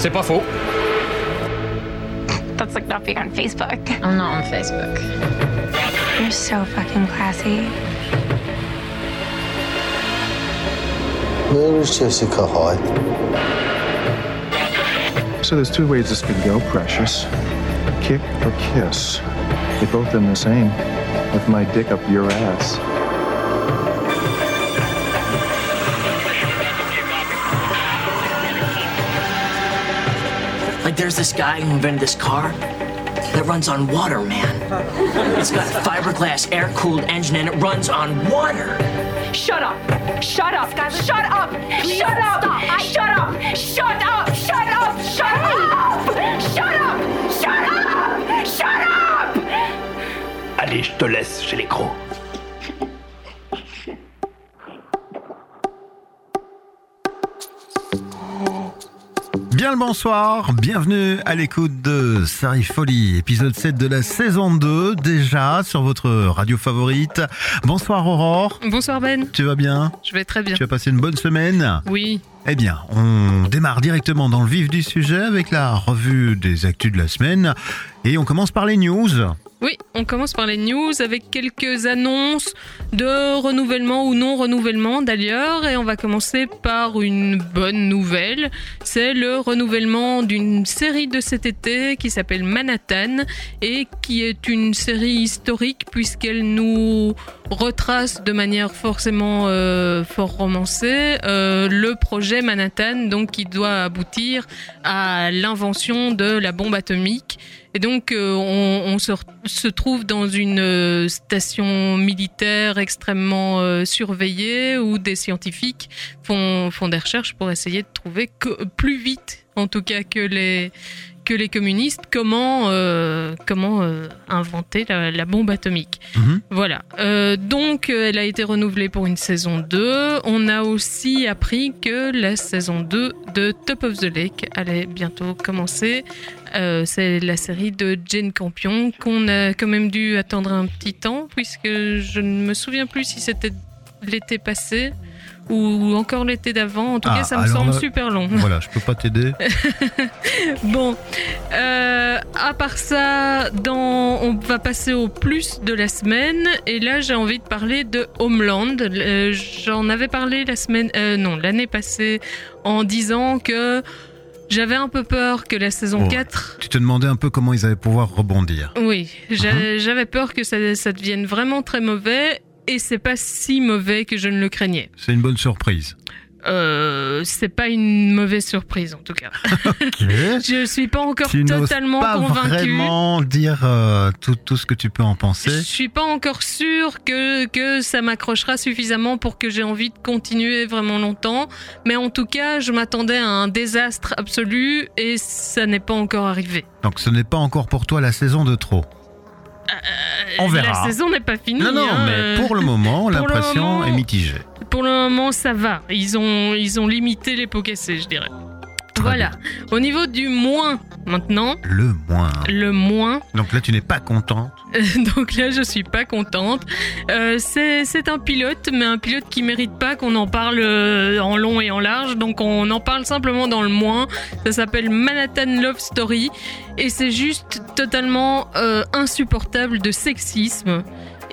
C'est pas faux. That's like not being on Facebook. I'm not on Facebook. You're so fucking classy. Where is Jessica Hyde? So there's two ways this could go, Precious. Kick or kiss. They both end the same. With my dick up your ass. Like there's this guy who invented this car that runs on water, man. It's got a fiberglass air-cooled engine and it runs on water. Shut up! Shut up! Skylar, shut up! Please shut up! Stop! Shut up! Shut up! Shut up! Shut up! Shut up! Shut up! Shut up! Allez, je te laisse chez les crocs. Bien le bonsoir, bienvenue à l'écoute de Série Folie, épisode 7 de la saison 2, déjà sur votre radio favorite. Bonsoir Aurore. Bonsoir Ben. Tu vas bien ? Je vais très bien. Tu as passé une bonne semaine ? Oui. Eh bien, on démarre directement dans le vif du sujet avec la revue des actus de la semaine et on commence par les news. Oui, on commence par les news avec quelques annonces de renouvellement ou non renouvellement d'ailleurs, et on va commencer par une bonne nouvelle. C'est le renouvellement d'une série de cet été qui s'appelle Manhattan et qui est une série historique puisqu'elle nous retrace de manière forcément fort romancée le projet Manhattan, donc qui doit aboutir à l'invention de la bombe atomique. Et donc, on se trouve dans une station militaire extrêmement surveillée où des scientifiques font des recherches pour essayer de trouver plus vite, en tout cas que les communistes, comment inventer la bombe atomique. Voilà. Donc, elle a été renouvelée pour une saison 2. On a aussi appris que la saison 2 de Top of the Lake allait bientôt commencer. C'est la série de Jane Campion qu'on a quand même dû attendre un petit temps, puisque je ne me souviens plus si c'était l'été passé ou encore l'été d'avant. En tout cas, ça me semble super long. Voilà, je peux pas t'aider. Bon, à part ça, on va passer au plus de la semaine. Et là, j'ai envie de parler de Homeland. J'en avais parlé l'année passée en disant que j'avais un peu peur que la saison 4... Tu te demandais un peu comment ils allaient pouvoir rebondir. Oui, j'avais peur que ça devienne vraiment très mauvais. Et c'est pas si mauvais que je ne le craignais. C'est une bonne surprise. C'est pas une mauvaise surprise en tout cas. Okay. Je suis pas encore totalement convaincue. Tu n'oses pas vraiment dire tout ce que tu peux en penser. Je suis pas encore sûre que ça m'accrochera suffisamment pour que j'ai envie de continuer vraiment longtemps. Mais en tout cas, je m'attendais à un désastre absolu et ça n'est pas encore arrivé. Donc ce n'est pas encore pour toi la saison de trop. On verra. La saison n'est pas finie. Non, mais pour le moment, l'impression est mitigée. Pour le moment, ça va. Ils ont limité les pots cassés, je dirais. Voilà. Au niveau du moins, maintenant. Le moins. Donc là, tu n'es pas contente. Donc là, je suis pas contente. C'est un pilote, mais un pilote qui mérite pas qu'on en parle en long et en large. Donc on en parle simplement dans le moins. Ça s'appelle Manhattan Love Story. Et c'est juste totalement insupportable de sexisme.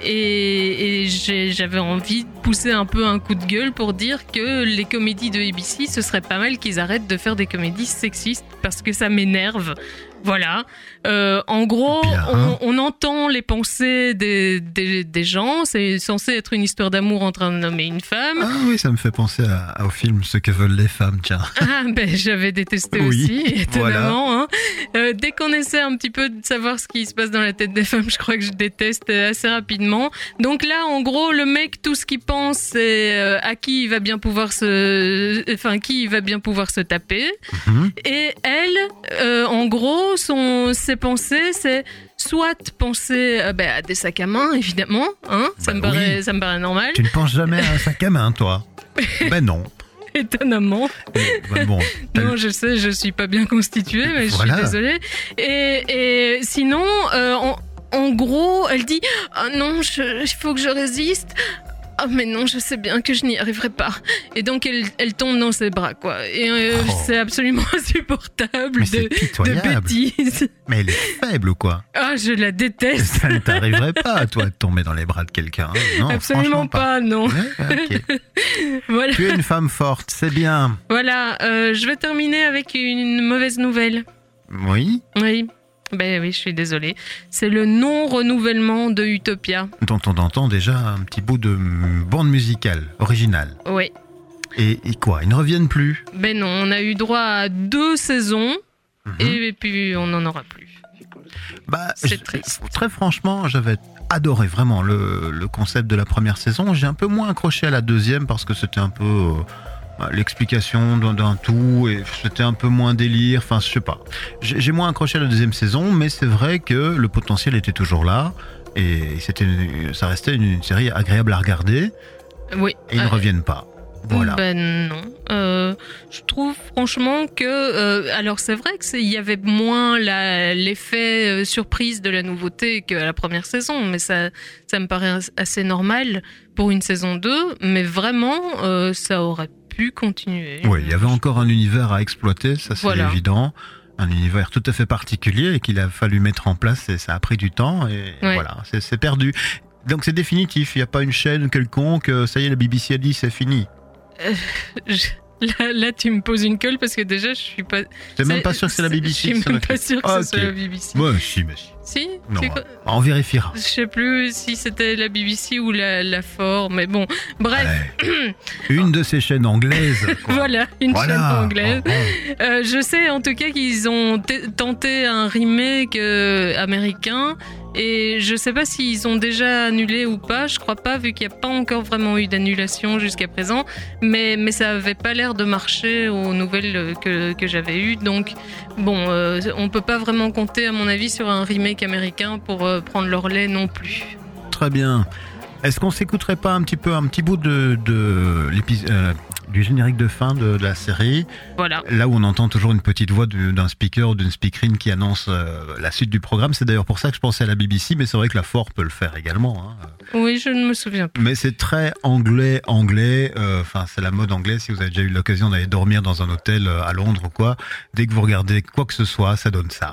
Et j'avais envie de pousser un peu un coup de gueule pour dire que les comédies de ABC, ce serait pas mal qu'ils arrêtent de faire des comédies sexistes parce que ça m'énerve. Voilà. En gros, on entend les pensées des gens. C'est censé être une histoire d'amour entre un homme et une femme. Ah oui, ça me fait penser au film Ce que veulent les femmes, tiens. Ah ben, j'avais détesté aussi, étonnamment. Voilà. Dès qu'on essaie un petit peu de savoir ce qui se passe dans la tête des femmes, je crois que je déteste assez rapidement. Donc là, en gros, le mec, tout ce qu'il pense, c'est à qui il va bien pouvoir se taper. Et elle, en gros, ses pensées, c'est soit penser à des sacs à main, évidemment, hein, ça me paraît normal. Tu ne penses jamais à un sac à main, toi? Ben non. Étonnamment. Non, je sais, je suis pas bien constituée, mais je suis désolée. Et sinon, en gros, elle dit « Ah non, il faut que je résiste. Ah mais non, je sais bien que je n'y arriverai pas. Et donc elle tombe dans ses bras, quoi. Et c'est absolument insupportable Mais c'est de pitoyable. bêtises. Mais elle est faible ou quoi? Ah, je la déteste. Ça ne t'arriverait pas, toi, de tomber dans les bras de quelqu'un. Hein. Non, Absolument franchement pas, non. Ouais, ok. Voilà. Tu es une femme forte, c'est bien. Voilà, je vais terminer avec une mauvaise nouvelle. Oui, Oui. Ben oui, je suis désolée. C'est le non-renouvellement de Utopia. dont on entend déjà un petit bout de bande musicale originale. Oui. Et quoi, ils ne reviennent plus? Ben non, on a eu droit à 2 saisons et puis on n'en aura plus. Bah, C'est triste. Très franchement, j'avais adoré vraiment le concept de la première saison. J'ai un peu moins accroché à la deuxième parce que c'était un peu l'explication d'un tout et c'était un peu moins délire. Enfin, je sais pas. J'ai moins accroché à la deuxième saison, mais c'est vrai que le potentiel était toujours là et ça restait une série agréable à regarder Oui. et ils ne reviennent pas. Voilà. Ben non. Je trouve franchement que... alors c'est vrai qu'il y avait moins l'effet surprise de la nouveauté qu'à la première saison, mais ça me paraît assez normal pour une saison 2, mais vraiment, ça aurait pu continuer. Oui, il y avait encore un univers à exploiter, ça c'est Voilà. évident. Un univers tout à fait particulier et qu'il a fallu mettre en place et ça a pris du temps et Ouais. voilà, c'est perdu. Donc c'est définitif, il n'y a pas une chaîne quelconque, ça y est, la BBC a dit c'est fini. Là, tu me poses une colle parce que déjà, je suis pas... T'es même pas sûr que c'est la BBC? Je suis ça même va pas faire- sûr que Ah, ce soit ok. la BBC. Ouais, si, mais si. Si? Non, C'est quoi? on vérifiera. Je sais plus si c'était la BBC ou la 4, mais bon, bref, Ouais. Une de ces chaînes anglaises. quoi. voilà, une Voilà. chaîne anglaise. Oh, oh. Je sais en tout cas qu'ils ont tenté un remake américain et je sais pas s'ils ont déjà annulé ou pas, je crois pas vu qu'il n'y a pas encore vraiment eu d'annulation jusqu'à présent, mais ça avait pas l'air de marcher aux nouvelles que j'avais eues, donc bon, on peut pas vraiment compter à mon avis sur un remake américain pour prendre leur lait non plus. Très bien. Est-ce qu'on s'écouterait pas un petit bout de du générique de fin de la série, Voilà. là où on entend toujours une petite voix d'un speaker ou d'une speakerine qui annonce la suite du programme. C'est d'ailleurs pour ça que je pensais à la BBC, mais c'est vrai que la 4 peut le faire également. Hein. Oui, je ne me souviens pas. Mais c'est très anglais. Enfin, c'est la mode anglaise. Si vous avez déjà eu l'occasion d'aller dormir dans un hôtel à Londres ou quoi, dès que vous regardez quoi que ce soit, ça donne ça.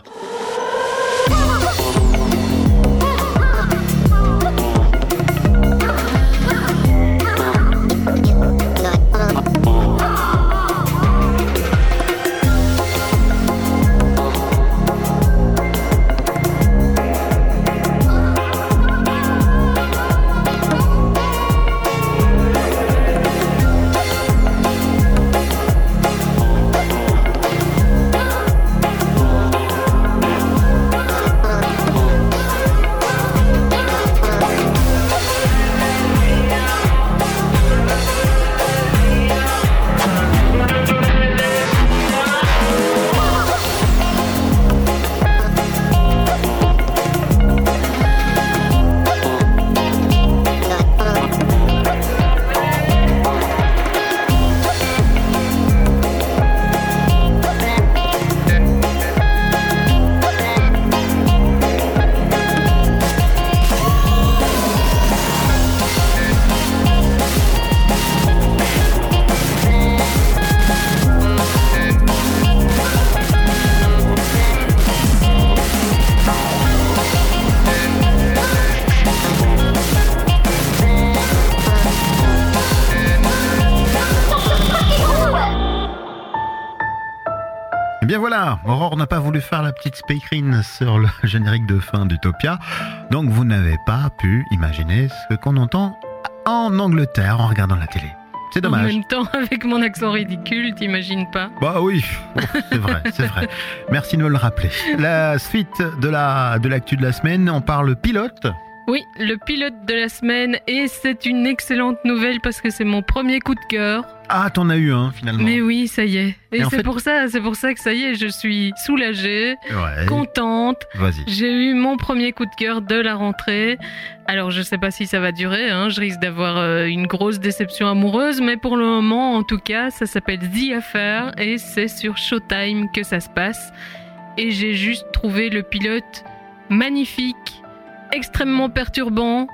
bien voilà, Aurore n'a pas voulu faire la petite speakerine sur le générique de fin d'Utopia, donc vous n'avez pas pu imaginer ce qu'on entend en Angleterre en regardant la télé. C'est En dommage. même temps, avec mon accent ridicule, t'imagines pas? Bah oui, c'est vrai, c'est vrai. Merci de me le rappeler. La suite de l'actu de la semaine, on parle pilote. Oui, le pilote de la semaine, et c'est une excellente nouvelle parce que c'est mon premier coup de cœur. Ah, t'en as eu un finalement. Mais oui, ça y est. Et en c'est fait- pour ça que ça y est, je suis soulagée, Ouais. contente. Vas-y. J'ai eu mon premier coup de cœur de la rentrée. Alors je sais pas si ça va durer, hein. Je risque d'avoir une grosse déception amoureuse, mais pour le moment, en tout cas, ça s'appelle The Affair et c'est sur Showtime que ça se passe. Et j'ai juste trouvé le pilote magnifique, extrêmement perturbant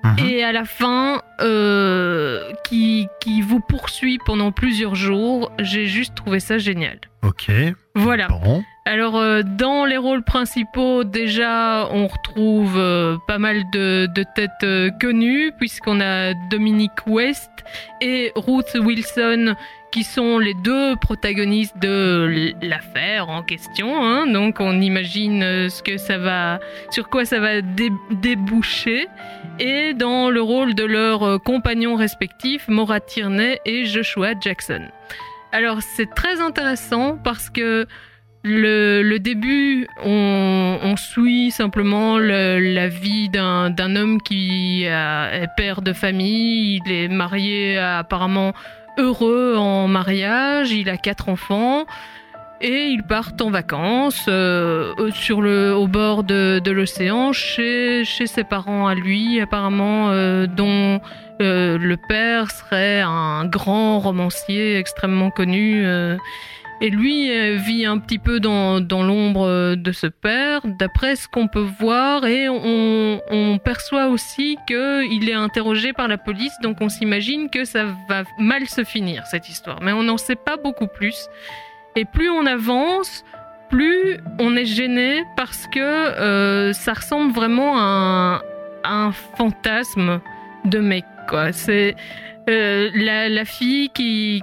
et à la fin qui vous poursuit pendant plusieurs jours. J'ai juste trouvé ça génial. Ok. Voilà. Bon. Alors, dans les rôles principaux, déjà, on retrouve pas mal de têtes connues, puisqu'on a Dominic West et Ruth Wilson, qui sont les deux protagonistes de l'affaire en question. Hein. Donc, on imagine sur quoi ça va déboucher. Et dans le rôle de leurs compagnons respectifs, Maura Tierney et Joshua Jackson. Alors, c'est très intéressant parce que le début, on suit simplement la vie d'un homme qui est père de famille. Il est marié, apparemment heureux en mariage. Il a 4 enfants et ils partent en vacances au bord de l'océan chez ses parents à lui, apparemment, dont le père serait un grand romancier extrêmement connu. Et lui vit un petit peu dans l'ombre de ce père, d'après ce qu'on peut voir, et on perçoit aussi qu'il est interrogé par la police, donc on s'imagine que ça va mal se finir, cette histoire. Mais on n'en sait pas beaucoup plus. Et plus on avance, plus on est gêné, parce que ça ressemble vraiment à un fantasme de mec, quoi. C'est la fille qui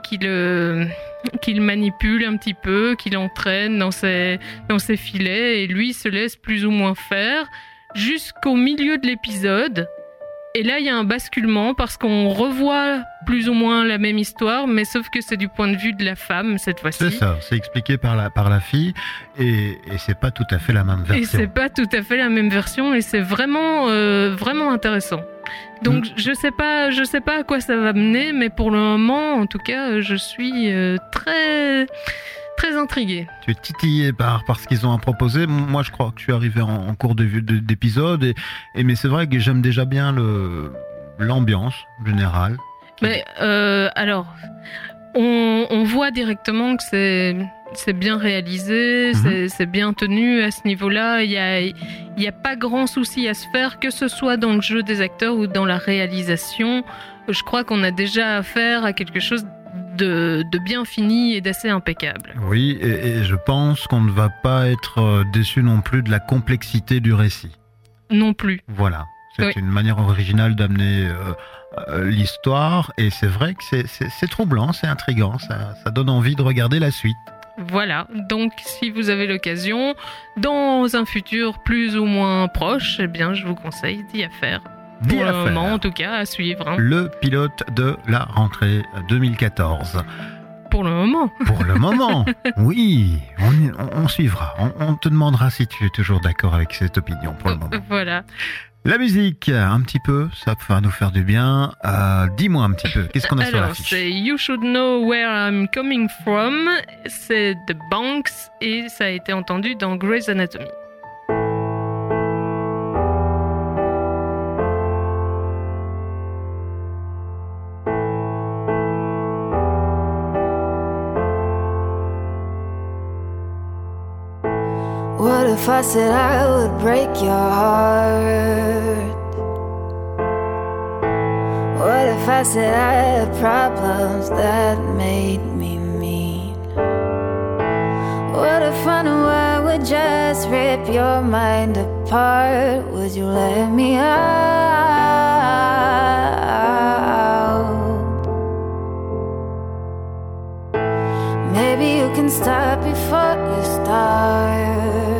le manipule un petit peu, qui l'entraîne dans ses filets, et lui se laisse plus ou moins faire jusqu'au milieu de l'épisode. Et là, il y a un basculement parce qu'on revoit plus ou moins la même histoire, mais sauf que c'est du point de vue de la femme cette fois-ci. C'est ça, c'est expliqué par la fille, et c'est pas tout à fait la même version. Et c'est pas tout à fait la même version, et c'est vraiment intéressant. Donc je sais pas à quoi ça va mener, mais pour le moment, en tout cas, je suis très très intriguée. Tu es titillé par ce qu'ils ont à proposer. Moi, je crois que je suis arrivé en cours d'épisode, mais c'est vrai que j'aime déjà bien l'ambiance générale. Mais alors, on voit directement que c'est bien réalisé, c'est bien tenu à ce niveau-là. Il y a pas grand souci à se faire, que ce soit dans le jeu des acteurs ou dans la réalisation. Je crois qu'on a déjà affaire à quelque chose de bien fini et d'assez impeccable. Oui, et je pense qu'on ne va pas être déçu non plus de la complexité du récit. Non plus. Voilà, c'est une manière originale d'amener l'histoire, et c'est vrai que c'est troublant, c'est intriguant, ça donne envie de regarder la suite. Voilà, donc si vous avez l'occasion, dans un futur plus ou moins proche, eh bien je vous conseille d'y faire. Pour le moment, en tout cas, à suivre. Hein. Le pilote de la rentrée 2014. Pour le moment. Pour le moment, oui, on suivra. On te demandera si tu es toujours d'accord avec cette opinion pour le moment. Voilà. La musique, un petit peu, ça va nous faire du bien. Dis-moi un petit peu, qu'est-ce qu'on a sur l'affiche ? C'est You Should Know Where I'm Coming From, c'est The Banks, et ça a été entendu dans Grey's Anatomy. What if I said I would break your heart? What if I said I had problems that made me mean? What if I knew I would just rip your mind apart? Would you let me out? Maybe you can stop before you start.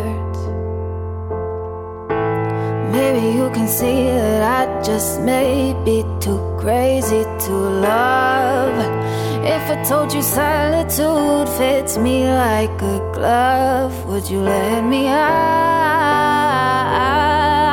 Maybe you can see that I just may be too crazy to love. If I told you solitude fits me like a glove, would you let me out?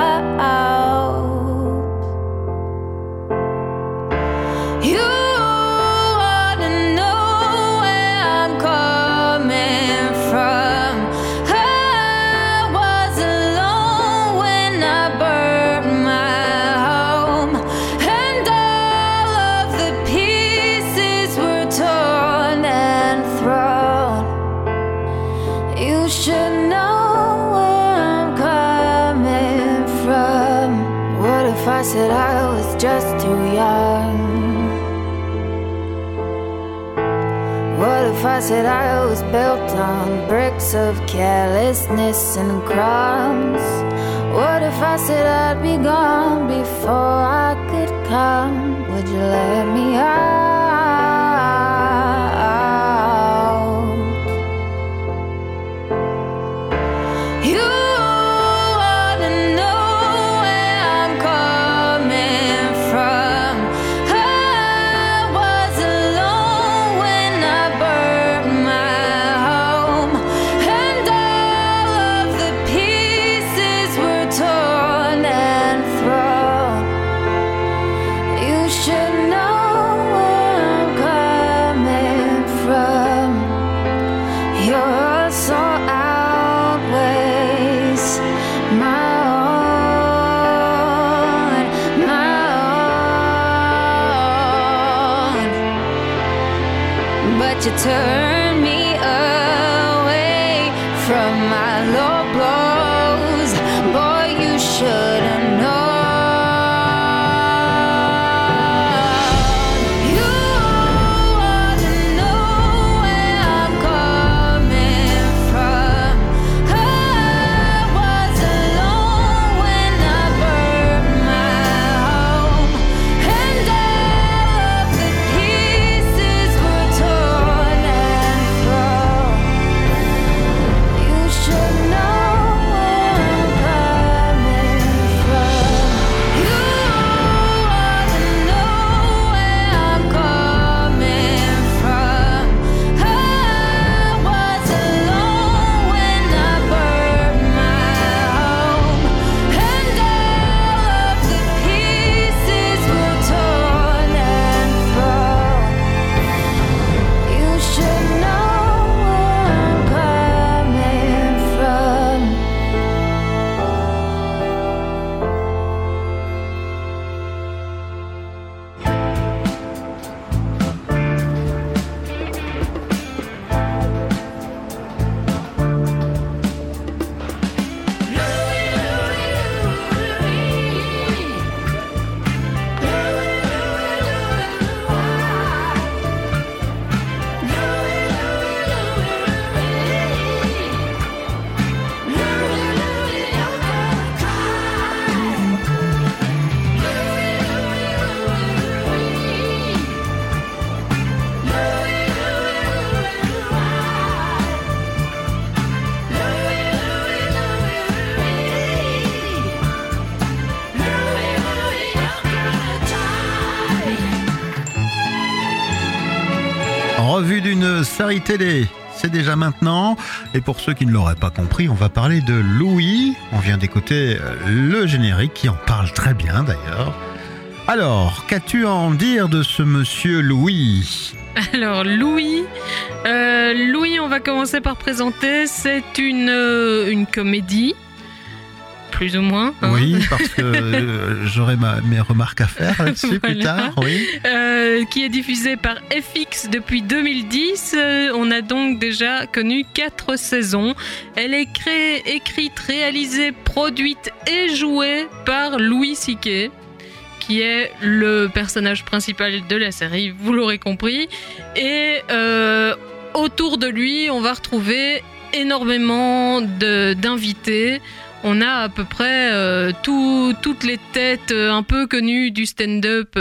You ought to know where I'm coming from. I was alone when I burned my home, and all of the pieces were torn and thrown. You should know where I'm What if I said I was built on bricks of carelessness and crumbs? What if I said I'd be gone before I could come? Would you let me out? You ought to know where I'm coming from. I was alone when I burned my home, and all of the pieces were torn and thrown. You should know where I'm coming from. Your soul outweighs my own, but you turn me away from my low blows. Boy, you should've known. You ought to know where I'm coming from. I was alone when I burned my home, and all of the pieces were torn and thrown. You should know where I'm coming from. You ought to know where I'm coming from. I was alone when I burned my home, and all of the pieces were torn and thrown. You should know where I'm coming from. Revue d'une série télé, c'est déjà maintenant. Et pour ceux qui ne l'auraient pas compris, on va parler de Louis. On vient d'écouter le générique qui en parle très bien d'ailleurs. Alors, qu'as-tu à en dire de ce monsieur Louis ? Alors Louis, on va commencer par présenter. C'est une comédie, plus ou moins. Hein. Oui, parce que j'aurai mes remarques à faire là-dessus plus tard. Oui. Qui est diffusée par FX depuis 2010. On a donc déjà connu 4 saisons. Elle est écrite, réalisée, produite et jouée par Louis C.K., qui est le personnage principal de la série, vous l'aurez compris. Et autour de lui, on va retrouver énormément d'invités. On a à peu près toutes les têtes un peu connues du stand-up.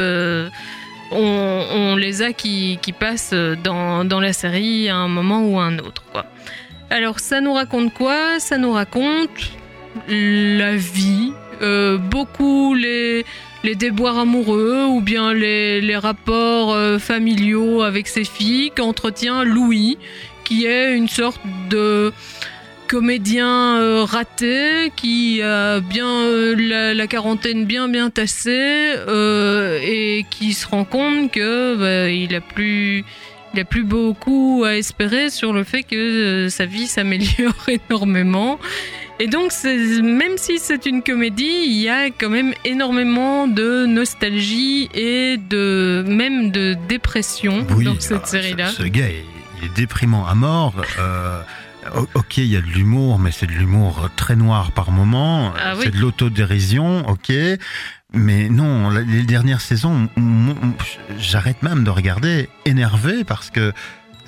On les a qui passent dans la série à un moment ou à un autre, quoi. Alors, ça nous raconte quoi ? Ça nous raconte la vie, beaucoup les déboires amoureux ou bien les rapports familiaux avec ses filles qu'entretient Louis, qui est une sorte de comédien raté qui a bien la quarantaine bien tassée et qui se rend compte que il a plus beaucoup à espérer sur le fait que sa vie s'améliore énormément. Et donc, même si c'est une comédie, il y a quand même énormément de nostalgie et même de dépression dans cette série-là. Ce gars, il est déprimant à mort. Ok, il y a de l'humour, mais c'est de l'humour très noir par moments. Ah oui. C'est de l'autodérision, ok. Mais non, les dernières saisons, j'arrête même de regarder, énervé, parce que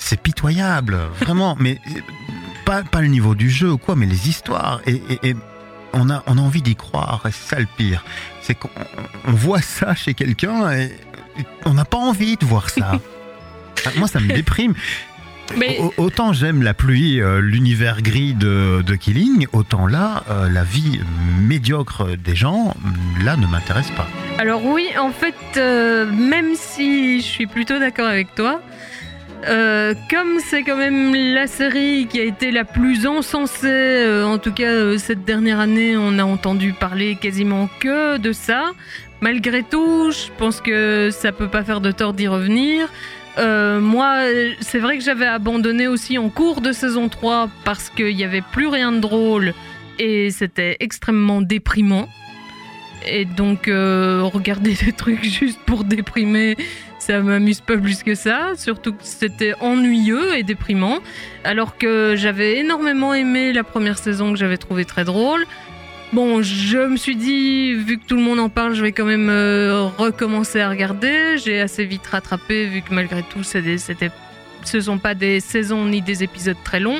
c'est pitoyable, vraiment. Mais pas le niveau du jeu ou quoi, mais les histoires. Et on a envie d'y croire. Et c'est ça le pire. C'est qu'on voit ça chez quelqu'un et on n'a pas envie de voir ça. Moi, ça me déprime. Mais... Autant j'aime la pluie, l'univers gris de Killing, autant là, la vie médiocre des gens, là, ne m'intéresse pas. Alors oui, en fait, même si je suis plutôt d'accord avec toi, comme c'est quand même la série qui a été la plus encensée, en tout cas cette dernière année, on a entendu parler quasiment que de ça. Malgré tout, je pense que ça peut pas faire de tort d'y revenir. Moi, c'est vrai que j'avais abandonné aussi en cours de saison 3 parce qu'il n'y avait plus rien de drôle et c'était extrêmement déprimant. Et donc, regarder des trucs juste pour déprimer, ça m'amuse pas plus que ça. Surtout que c'était ennuyeux et déprimant. Alors que j'avais énormément aimé la première saison que j'avais trouvé très drôle. Bon, je me suis dit, vu que tout le monde en parle, je vais quand même recommencer à regarder. J'ai assez vite rattrapé, vu que malgré tout, ce sont pas des saisons ni des épisodes très longs.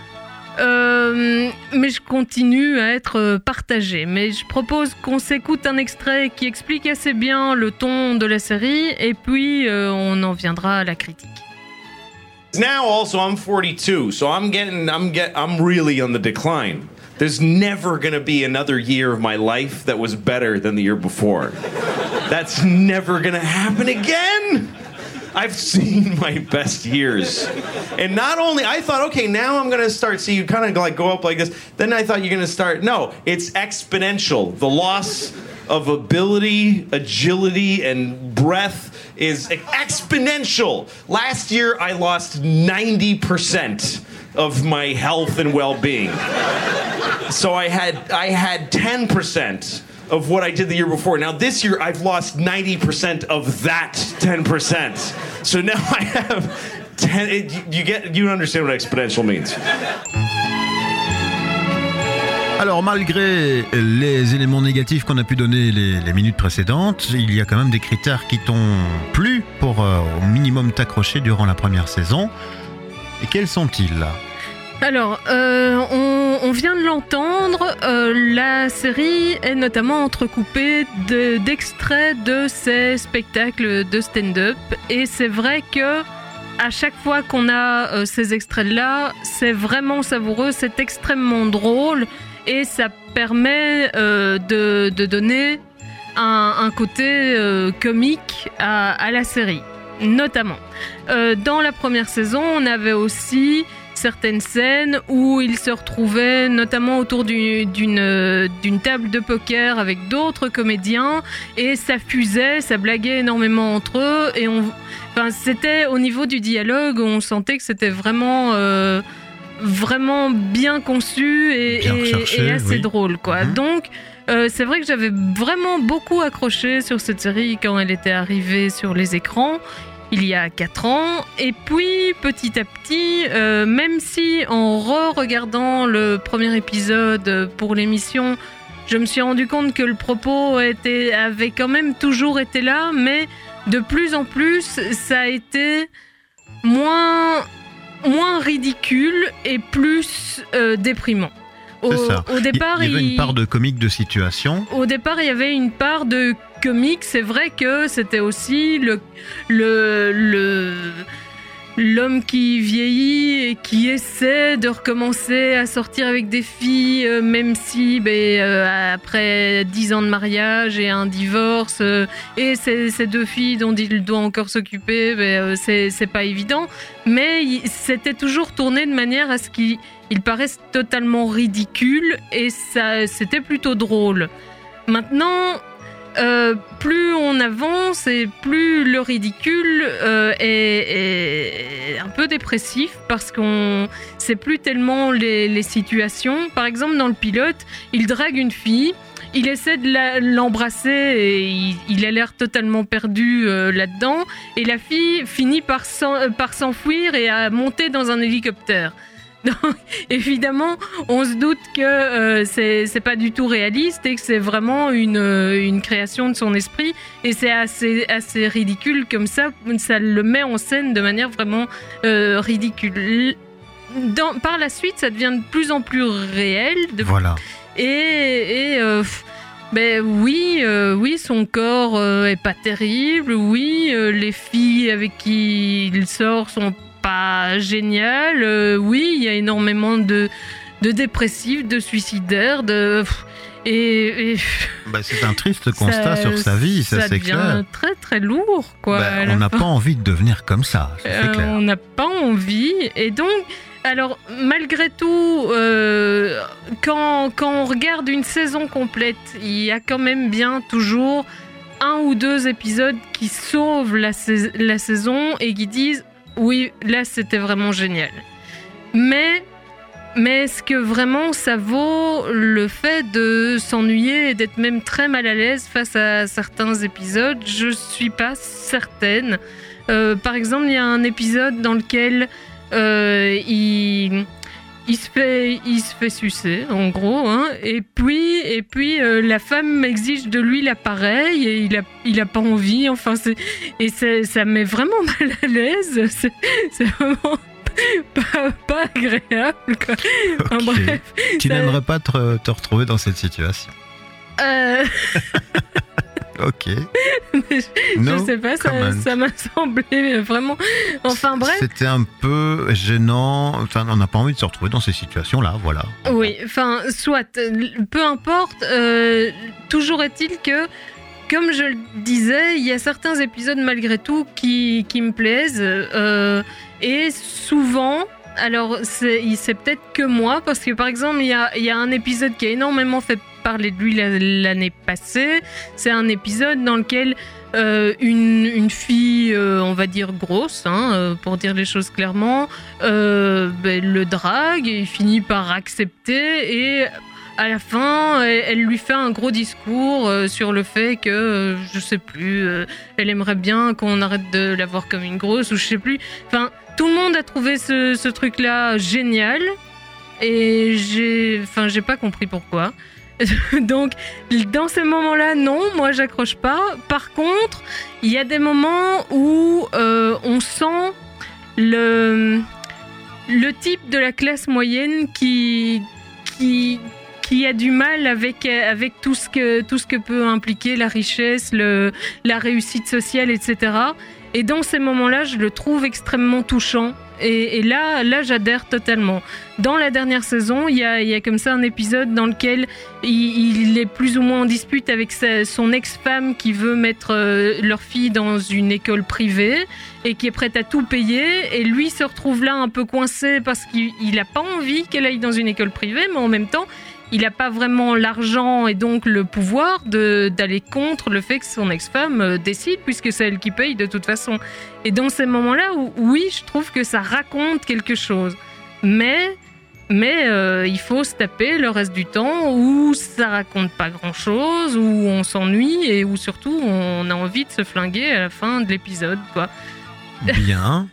Mais je continue à être partagée. Mais je propose qu'on s'écoute un extrait qui explique assez bien le ton de la série, et puis on en viendra à la critique. Now also I'm 42, so I'm really on the decline. There's never going to be another year of my life that was better than the year before. That's never going to happen again. I've seen my best years. And not only, I thought, okay, now I'm going to start, see you kind of like go up like this. Then I thought you're going to start, no, it's exponential. The loss of ability, agility, and breath is exponential. Last year, I lost 90% of my health and well-being. So I had 10% of what I did the year before. Now this year I've lost 90% of that 10%. So now I have 10. You understand what exponential means. Alors malgré les éléments négatifs qu'on a pu donner les minutes précédentes, il y a quand même des critères qui t'ont plu pour au minimum t'accrocher durant la première saison. Et quels sont-ils là ? Alors, on vient de l'entendre, la série est notamment entrecoupée d'extraits de ces spectacles de stand-up. Et c'est vrai que à chaque fois qu'on a ces extraits-là, c'est vraiment savoureux, c'est extrêmement drôle. Et ça permet de donner un côté comique à la série, notamment. Dans la première saison, on avait aussi certaines scènes où ils se retrouvaient notamment autour d'une table de poker avec d'autres comédiens et ça fusait, ça blaguait énormément entre eux et c'était au niveau du dialogue, on sentait que c'était vraiment bien conçu et assez drôle, quoi. Donc c'est vrai que j'avais vraiment beaucoup accroché sur cette série quand elle était arrivée sur les écrans il y a 4 ans, et puis petit à petit, même si en re-regardant le premier épisode pour l'émission, je me suis rendu compte que le propos avait quand même toujours été là, mais de plus en plus, ça a été moins ridicule et plus déprimant. C'est ça. Au départ, il y avait une part de comique de situation. Au départ, il y avait une part de comique. C'est vrai que c'était aussi l'homme qui vieillit et qui essaie de recommencer à sortir avec des filles, même si après 10 ans de mariage et un divorce, et ces 2 filles dont il doit encore s'occuper, c'est pas évident. Mais c'était toujours tourné de manière à ce qu'il paraisse totalement ridicule, et ça, c'était plutôt drôle. Maintenant, plus on avance et plus le ridicule est un peu dépressif, parce qu'on sait plus tellement les situations. Par exemple, dans le pilote, il drague une fille, il essaie de l'embrasser et il a l'air totalement perdu là-dedans, et la fille finit par s'enfuir et à monter dans un hélicoptère. Donc, évidemment, on se doute que c'est pas du tout réaliste et que c'est vraiment une création de son esprit. Et c'est assez ridicule comme ça. Ça le met en scène de manière vraiment ridicule. Par la suite, ça devient de plus en plus réel. Voilà. Ben oui, son corps est pas terrible. Oui, les filles avec qui il sort sont pas géniales. Oui, il y a énormément de dépressifs, de suicidaires, c'est un triste constat sur sa vie, ça c'est clair. Ça devient très très lourd, quoi. On n'a pas envie de devenir comme ça, c'est clair. On n'a pas envie, et donc, alors malgré tout, quand on regarde une saison complète, il y a quand même bien toujours 1 ou 2 épisodes qui sauvent la saison et qui disent oui, là c'était vraiment génial. Mais est-ce que vraiment ça vaut le fait de s'ennuyer et d'être même très mal à l'aise face à certains épisodes? Je suis pas certaine. Par exemple, il y a un épisode dans lequel il se fait sucer, en gros, hein, et puis la femme exige de lui l'appareil et il a pas envie. Enfin, ça met vraiment mal à l'aise. C'est vraiment pas agréable, quoi. Okay. Enfin, bref, tu n'aimerais pas te retrouver dans cette situation? Ok. Je sais pas, ça m'a semblé vraiment. Enfin bref. C'était un peu gênant. Enfin, on n'a pas envie de se retrouver dans ces situations-là, voilà. Oui, enfin, soit. Peu importe. Toujours est-il que, comme je le disais, il y a certains épisodes malgré tout qui me plaisent. Et souvent. Alors, c'est peut-être que moi, parce que par exemple, il y a un épisode qui a énormément fait parler de lui l'année passée. C'est un épisode dans lequel une fille, on va dire grosse, pour dire les choses clairement, le drague et il finit par accepter et à la fin, elle lui fait un gros discours sur le fait que, je sais plus, elle aimerait bien qu'on arrête de la voir comme une grosse ou je sais plus. Enfin, tout le monde a trouvé ce truc-là génial et j'ai pas compris pourquoi. Donc, dans ces moments-là, non, moi j'accroche pas. Par contre, il y a des moments où on sent le type de la classe moyenne qui a du mal avec tout ce que peut impliquer la richesse, la réussite sociale, etc. Et dans ces moments-là, je le trouve extrêmement touchant. Et là, j'adhère totalement. Dans la dernière saison, il y a comme ça un épisode dans lequel il est plus ou moins en dispute avec son ex-femme qui veut mettre leur fille dans une école privée et qui est prête à tout payer. Et lui se retrouve là un peu coincé parce qu'il n'a pas envie qu'elle aille dans une école privée, mais en même temps, il n'a pas vraiment l'argent et donc le pouvoir d'aller contre le fait que son ex-femme décide, puisque c'est elle qui paye de toute façon. Et dans ces moments-là, oui, je trouve que ça raconte quelque chose. Mais il faut se taper le reste du temps où ça raconte pas grand-chose, où on s'ennuie et où surtout on a envie de se flinguer à la fin de l'épisode, quoi. Bien.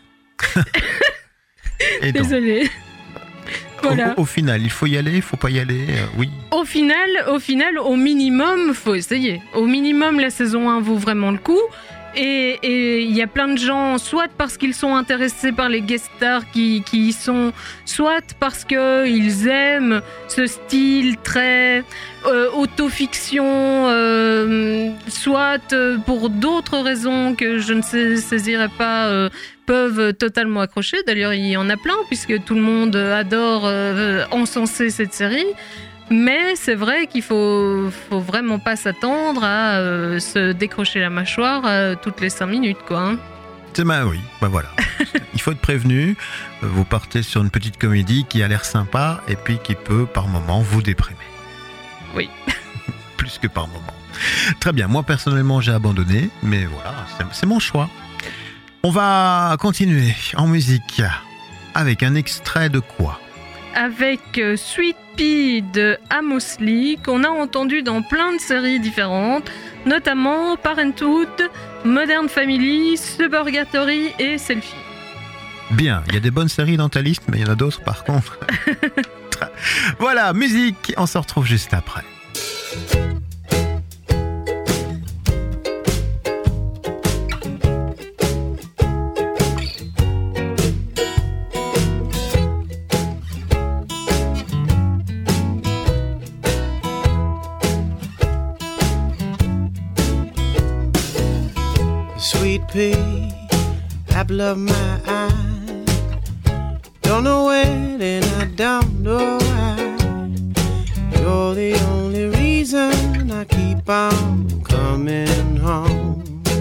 Désolée. Voilà. Au final, il faut y aller, il faut pas y aller, oui. Au final, au minimum, faut essayer. Au minimum, la saison 1 vaut vraiment le coup. Et il y a plein de gens, soit parce qu'ils sont intéressés par les guest stars qui y sont, soit parce qu'ils aiment ce style très autofiction, soit pour d'autres raisons que je ne saisirai pas, peuvent totalement accrocher. D'ailleurs, il y en a plein, puisque tout le monde adore encenser cette série. Mais c'est vrai qu'il faut vraiment pas s'attendre à se décrocher la mâchoire toutes les 5 minutes, quoi. Hein. Oui, voilà. Il faut être prévenu. Vous partez sur une petite comédie qui a l'air sympa et puis qui peut par moments vous déprimer. Oui. Plus que par moments. Très bien. Moi personnellement, j'ai abandonné, mais voilà, c'est mon choix. On va continuer en musique avec un extrait de quoi ? Avec Sweet Pea de Amos Lee, qu'on a entendu dans plein de séries différentes, notamment Parenthood, Modern Family, Suburgatory et Selfie. Bien, il y a des bonnes séries dans ta liste, mais il y en a d'autres par contre. Voilà, musique, on se retrouve juste après. Sweet pea, apple of my eye. Don't know when and I don't know why. You're the only reason I keep on coming home.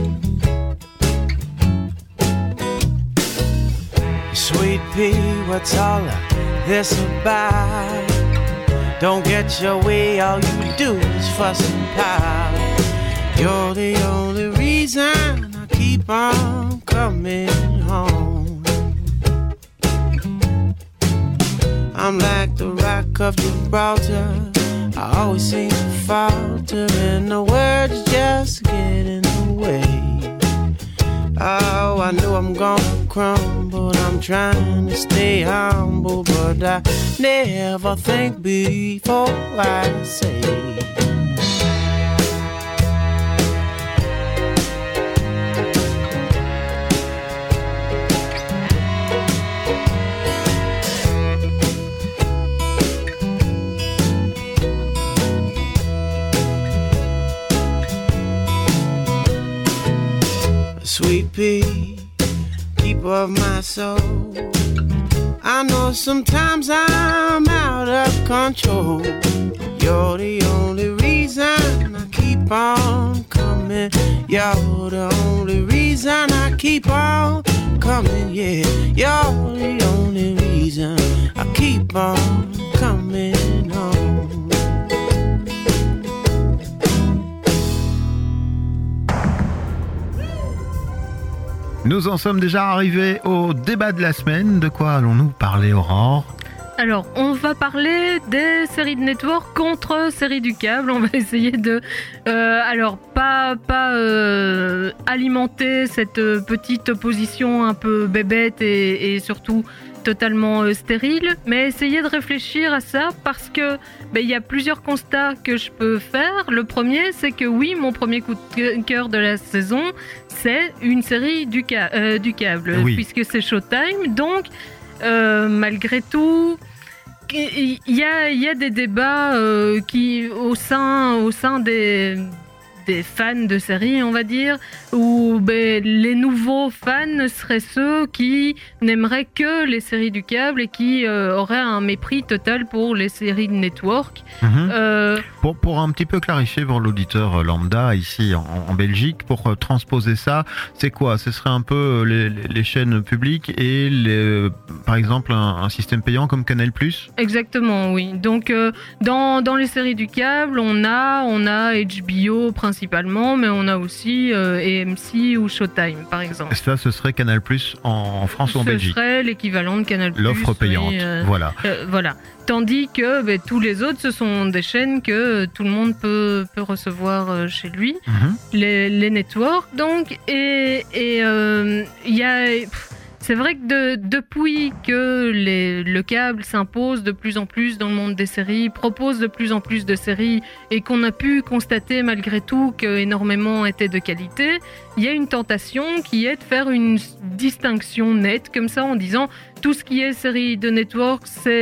Sweet pea, what's all of this about? Don't get your way, all you do is fuss and pout. You're the only reason I keep on coming home. I'm like the rock of Gibraltar, I always seem to falter, and the words just get in the way. Oh, I know I'm gonna crumble, I'm trying to stay humble, but I never think before I say. Sweet pea, keeper of my soul. I know sometimes I'm out of control. You're the only reason I keep on coming. You're the only reason I keep on coming, yeah. You're the only reason I keep on coming home. Nous en sommes déjà arrivés au débat de la semaine. De quoi allons-nous parler, Aurore ? Alors, on va parler des séries de network contre séries du câble. On va essayer de, pas alimenter cette petite opposition un peu bébête et surtout totalement stérile, mais essayer de réfléchir à ça parce que il y a plusieurs constats que je peux faire. Le premier, c'est que oui, mon premier coup de cœur de la saison, c'est une série du câble, oui. Puisque c'est Showtime. Donc, malgré tout, il y a des débats qui au sein des fans de séries, on va dire, où les nouveaux fans seraient ceux qui n'aimeraient que les séries du câble et qui auraient un mépris total pour les séries de network. Pour un petit peu clarifier pour l'auditeur lambda ici en Belgique, pour transposer ça, c'est quoi ? Ce serait un peu les chaînes publiques et par exemple un système payant comme Canal+. Exactement, oui. Donc dans les séries du câble, on a HBO principalement, mais on a aussi AMC ou Showtime, par exemple. Et ça, ce serait Canal+ en France ou en Belgique. Ce serait l'équivalent de Canal+. L'offre payante, oui, voilà. Voilà. Tandis que tous les autres, ce sont des chaînes que tout le monde peut recevoir chez lui, les networks. Donc, et il y a... C'est vrai que depuis que le câble s'impose de plus en plus dans le monde des séries, propose de plus en plus de séries et qu'on a pu constater malgré tout qu'énormément étaient de qualité, il y a une tentation qui est de faire une distinction nette comme ça en disant tout ce qui est série de network,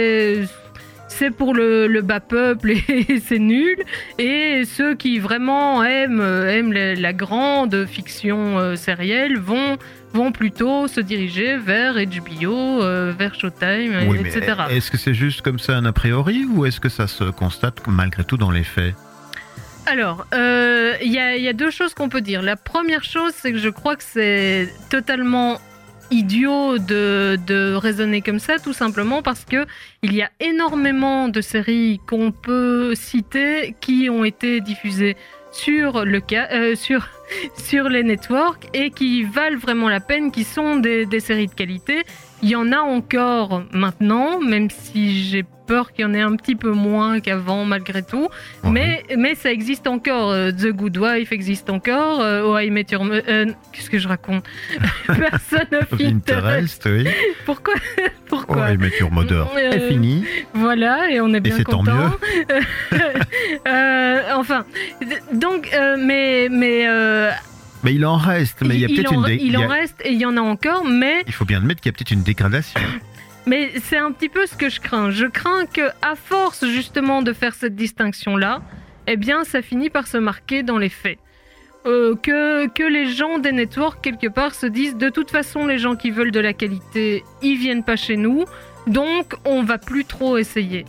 c'est pour le bas peuple et c'est nul. Et ceux qui vraiment aiment la grande fiction sérielle vont plutôt se diriger vers HBO, vers Showtime, oui, etc. Mais est-ce que c'est juste comme ça un a priori ou est-ce que ça se constate malgré tout dans les faits ? Alors, il y a deux choses qu'on peut dire. La première chose, c'est que je crois que c'est totalement idiot de raisonner comme ça, tout simplement parce que il y a énormément de séries qu'on peut citer qui ont été diffusées sur sur les networks et qui valent vraiment la peine, qui sont des séries de qualité. Il y en a encore maintenant, même si j'ai peur qu'il y en ait un petit peu moins qu'avant malgré tout. Mais ça existe encore. The Good Wife existe encore. Oh, I Met Your Mother... qu'est-ce que je raconte? Person of Interest. Oui. Pourquoi Oh, I Met Your Mother. C'est fini. Voilà, et on est bien content. Et c'est tant mieux. Enfin, donc, mais il en reste, mais il y a peut-être il en reste et il y en a encore, mais... Il faut bien admettre qu'il y a peut-être une dégradation. Mais c'est un petit peu ce que je crains. Je crains que, à force justement de faire cette distinction-là, eh bien, ça finit par se marquer dans les faits. Que les gens des networks, quelque part, se disent de toute façon, les gens qui veulent de la qualité, ils viennent pas chez nous, donc on va plus trop essayer.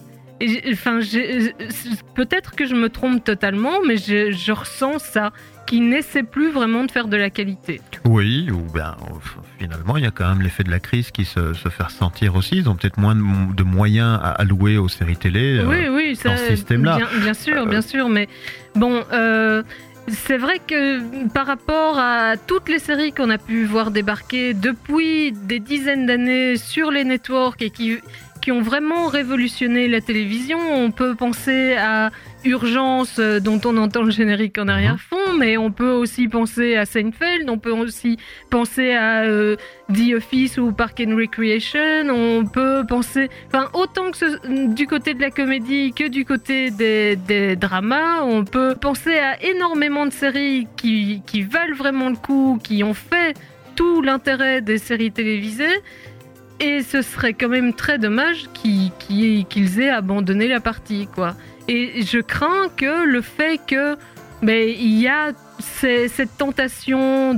Peut-être que je me trompe totalement, mais je ressens ça, qu'ils n'essaient plus vraiment de faire de la qualité. Oui, ou bien finalement, il y a quand même l'effet de la crise qui se fait ressentir aussi. Ils ont peut-être moins de moyens à allouer aux séries télé oui, dans ce système-là. Bien sûr, mais bon... c'est vrai que par rapport à toutes les séries qu'on a pu voir débarquer depuis des dizaines d'années sur les networks et qui ont vraiment révolutionné la télévision, on peut penser à Urgence, dont on entend le générique en arrière-fond, mais on peut aussi penser à Seinfeld, on peut aussi penser à The Office ou Park and Recreation, on peut penser... Enfin, autant que du côté de la comédie que du côté des dramas, on peut penser à énormément de séries qui valent vraiment le coup, qui ont fait tout l'intérêt des séries télévisées, et ce serait quand même très dommage qu'ils aient abandonné la partie, quoi. Et je crains que le fait que il y a cette tentation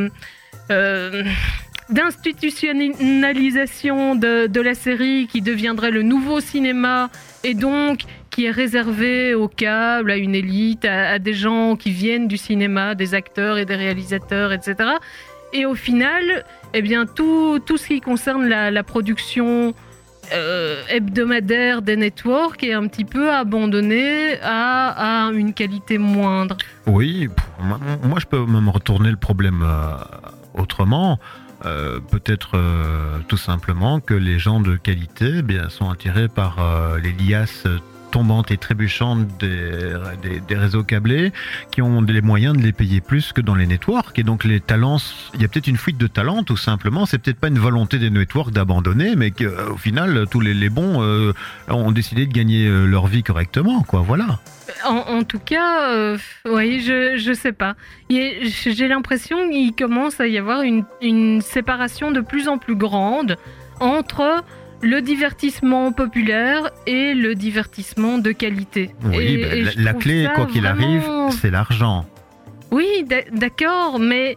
d'institutionnalisation de la série qui deviendrait le nouveau cinéma et donc qui est réservé au câble, à une élite, à des gens qui viennent du cinéma, des acteurs et des réalisateurs, etc. Et au final, eh bien, tout ce qui concerne la production hebdomadaire des networks est un petit peu abandonné à une qualité moindre. Oui, moi je peux même retourner le problème autrement. Peut-être tout simplement que les gens de qualité sont attirés par les liasses tombantes et trébuchantes des réseaux câblés qui ont les moyens de les payer plus que dans les networks, et donc les talents, il y a peut-être une fuite de talents tout simplement. C'est peut-être pas une volonté des networks d'abandonner, mais qu'au final tous les bons ont décidé de gagner leur vie correctement, quoi. Voilà. En tout cas, oui, je sais pas. J'ai l'impression qu'il commence à y avoir une séparation de plus en plus grande entre le divertissement populaire et le divertissement de qualité. Oui, la clé, quoi qu'il arrive, c'est l'argent. Oui, d'accord, mais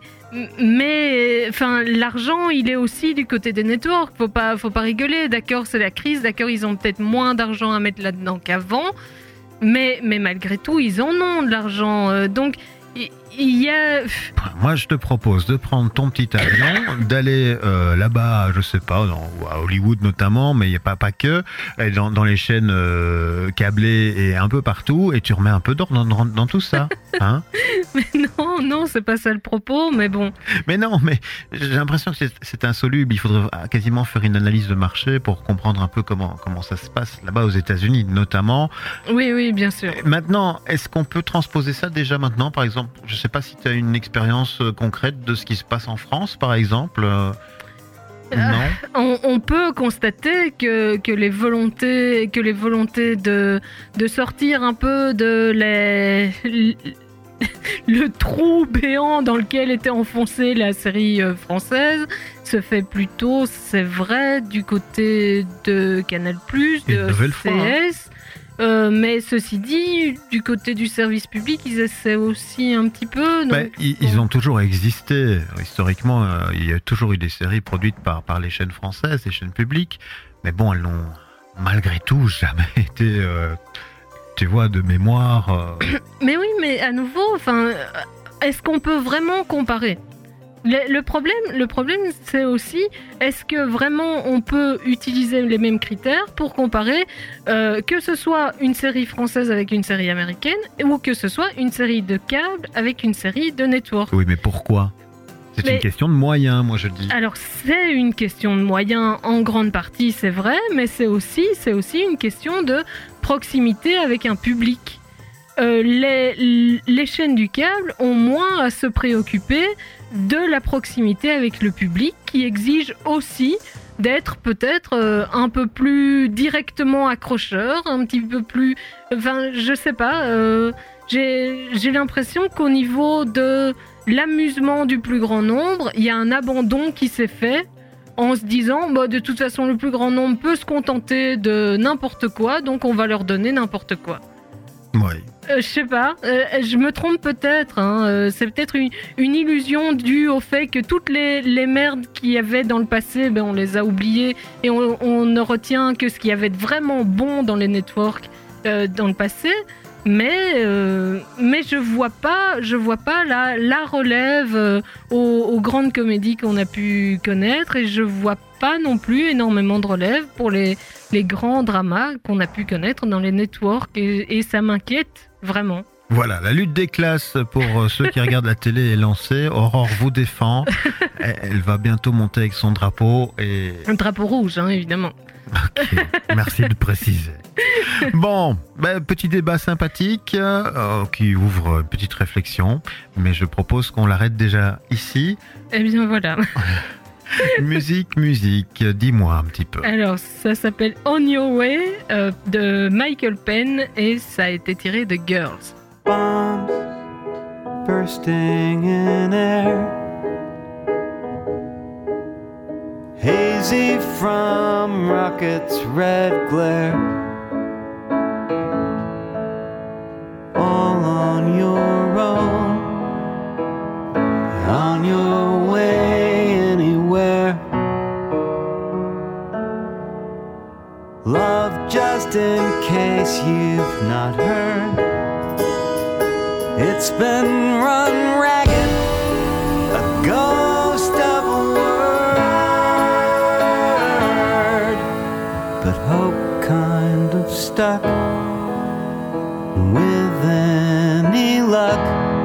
enfin, l'argent, il est aussi du côté des networks. Faut pas rigoler. D'accord, c'est la crise. D'accord, ils ont peut-être moins d'argent à mettre là-dedans qu'avant, mais malgré tout, ils en ont de l'argent. Donc il y a... Moi, je te propose de prendre ton petit avion, d'aller là-bas, je sais pas, à Hollywood notamment, mais il n'y a pas que, dans les chaînes câblées et un peu partout, et tu remets un peu d'or dans tout ça. Hein? Mais non, c'est pas ça le propos, mais bon. Mais non, mais j'ai l'impression que c'est insoluble. Il faudrait quasiment faire une analyse de marché pour comprendre un peu comment ça se passe là-bas aux États-Unis, notamment. Oui, bien sûr. Maintenant, est-ce qu'on peut transposer ça déjà maintenant, par exemple? Je sais pas si tu as une expérience concrète de ce qui se passe en France, par exemple. Non. On peut constater que les volontés de sortir un peu de le trou béant dans lequel était enfoncée la série française se fait plutôt, c'est vrai, du côté de Canal+, de CS. Mais ceci dit, du côté du service public, ils essaient aussi un petit peu. Donc... Ils ont toujours existé. Historiquement, il y a toujours eu des séries produites par les chaînes françaises, les chaînes publiques. Mais bon, elles n'ont malgré tout jamais été, tu vois, de mémoire. Mais oui, mais à nouveau, enfin, est-ce qu'on peut vraiment comparer ? Le problème, c'est aussi, est-ce que vraiment on peut utiliser les mêmes critères pour comparer que ce soit une série française avec une série américaine ou que ce soit une série de câble avec une série de network? Oui, mais pourquoi? C'est une question de moyens, moi je dis. Alors c'est une question de moyens en grande partie, c'est vrai, mais c'est aussi une question de proximité avec un public. Les chaînes du câble ont moins à se préoccuper de la proximité avec le public, qui exige aussi d'être peut-être un peu plus directement accrocheur, un petit peu plus... Enfin, je sais pas, j'ai l'impression qu'au niveau de l'amusement du plus grand nombre, il y a un abandon qui s'est fait en se disant de toute façon le plus grand nombre peut se contenter de n'importe quoi, donc on va leur donner n'importe quoi. Oui. Je sais pas, je me trompe peut-être, hein, c'est peut-être une illusion due au fait que toutes les merdes qu'il y avait dans le passé, on les a oubliées et on ne retient que ce qu'il y avait de vraiment bon dans les networks dans le passé, mais je vois pas la relève aux grandes comédies qu'on a pu connaître, et je vois pas non plus énormément de relève pour les grands dramas qu'on a pu connaître dans les networks, et ça m'inquiète vraiment. Voilà, la lutte des classes pour ceux qui regardent la télé est lancée. Aurore vous défend. Elle va bientôt monter avec son drapeau. Un drapeau rouge, hein, évidemment. Ok, merci de préciser. Bon, petit débat sympathique qui ouvre une petite réflexion, mais je propose qu'on l'arrête déjà ici. Eh bien voilà. Musique, dis-moi un petit peu. Alors, ça s'appelle On Your Way de Michael Penn et ça a été tiré de Girls. Bombs bursting in air, hazy from rockets' red glare, all on your own, on your way anywhere. Love, just in case you've not heard, it's been run ragged, a ghost of a word, but hope kind of stuck with any luck.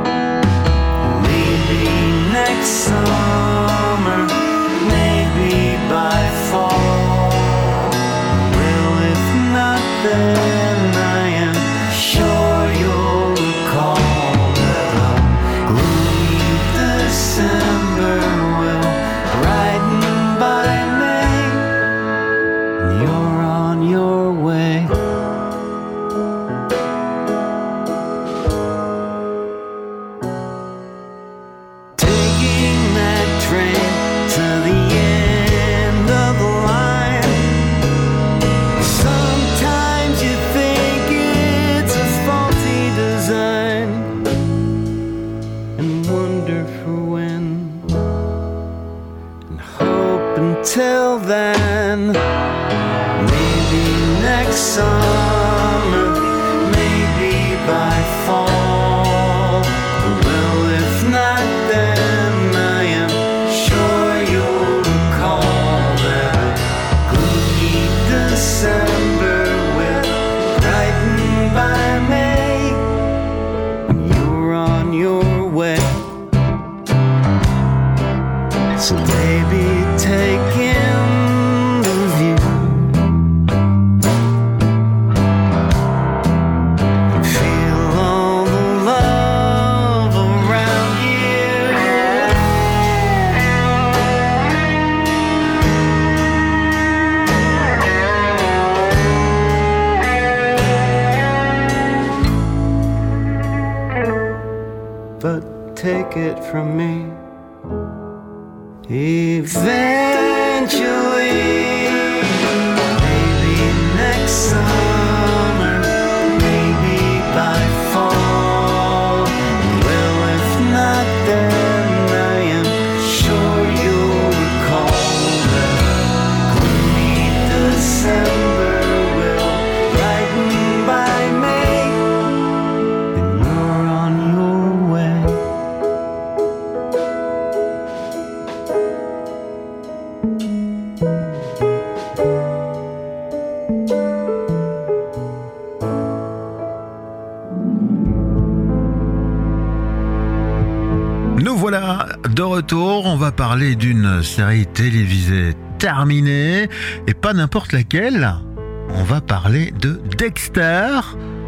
Maybe next summer, maybe by fall. Well, if not, then I am sure you'll recall that a gloomy December will brighten by May, and you're on your way. Taking that train to the end of the line. Sometimes you think it's a faulty design and wonder for when, and hope until then. Maybe next summer, maybe by fall. Well, if not, then I am sure you'll recall that gloomy December will brighten by May, and you're on your way. So baby, take in the view and feel all the love around you. But take it from me, eventually, maybe next summer, maybe by fall. Well, if not, then I am sure you'll recall that gloomy December will brighten by May, and you're on your way. voilà, de retour, on va parler d'une série télévisée terminée, et pas n'importe laquelle. On va parler de Dexter,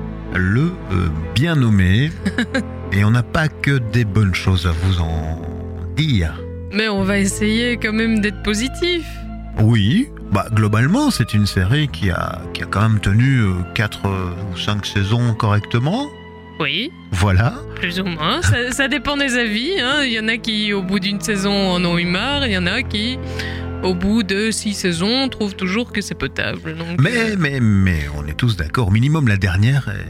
le bien nommé, et on n'a pas que des bonnes choses à vous en dire. Mais on va essayer quand même d'être positif. Oui, globalement, c'est une série qui a quand même tenu 4 ou 5 saisons correctement. Oui. Voilà. Plus ou moins. Ça dépend des avis. Hein. Il y en a qui, au bout d'une saison, en ont eu marre. Il y en a qui, au bout de 6 saisons, trouvent toujours que c'est potable. Donc, mais on est tous d'accord. Au minimum, la dernière est